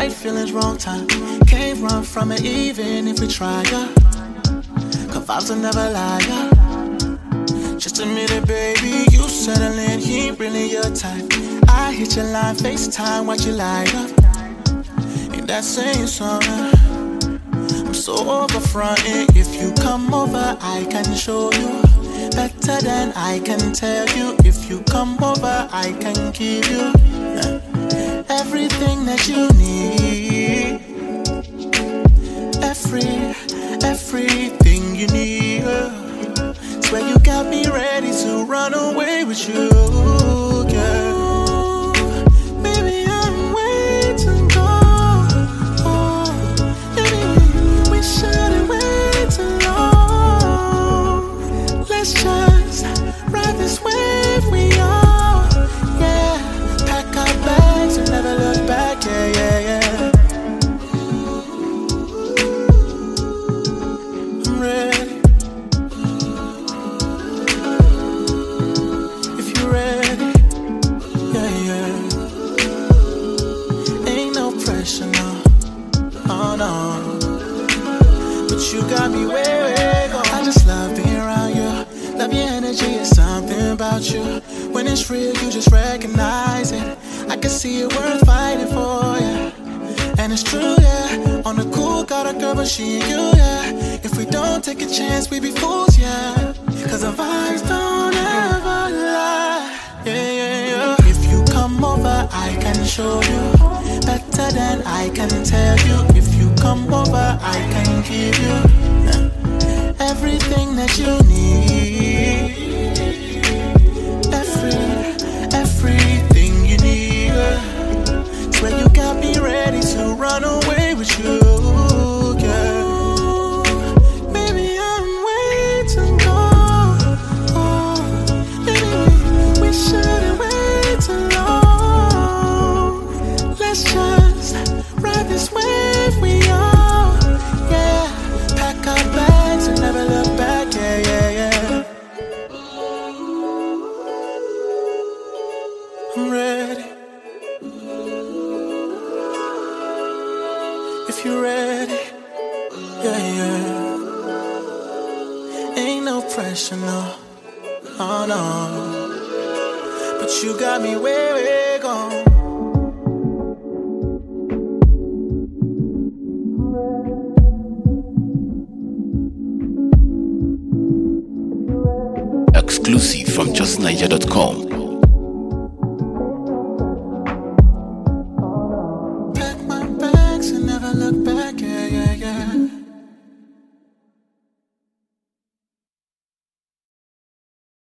right feelings, wrong time. Can't run from it even if we try, yeah. Cause vibes will never lie, yeah. Just admit it, baby, you settling, he ain't really your type. I hit your line, FaceTime, watch you light up. Ain't that saying something? I'm so over frontin'. If you come over, I can show you better than I can tell you. If you come over, I can give you everything that you need. Everything you need. Swear you got me ready to run away with you, girl. Let's just ride this wave we are, yeah. Pack our bags and never look back, yeah, yeah, yeah. I'm ready. If you're ready, yeah, yeah. Ain't no pressure, no, oh no. But you got me way gone. I just love being around you. Love your energy, it's something about you. When it's real, you just recognize it. I can see it worth fighting for, yeah. And it's true, yeah. On the cool, got a girl, but she ain't you, yeah. If we don't take a chance, we be fools, yeah. Cause the vibes don't ever lie, yeah, yeah, yeah. If you come over, I can show you better than I can tell you. If you come over, I can give you everything that you need. Everything you need. Swear you got me ready to run away with you, girl. Baby, I'm way too gone. Baby, we shouldn't wait too long. Let's just ride this wave we are, yeah. Pack our bags and never look back, yeah, yeah, yeah. I'm ready. If you're ready, yeah, yeah. Ain't no pressure, no, oh no. But you got me way gone. Exclusive from justniger.com. Pack my bags and never look back, yeah, yeah, yeah.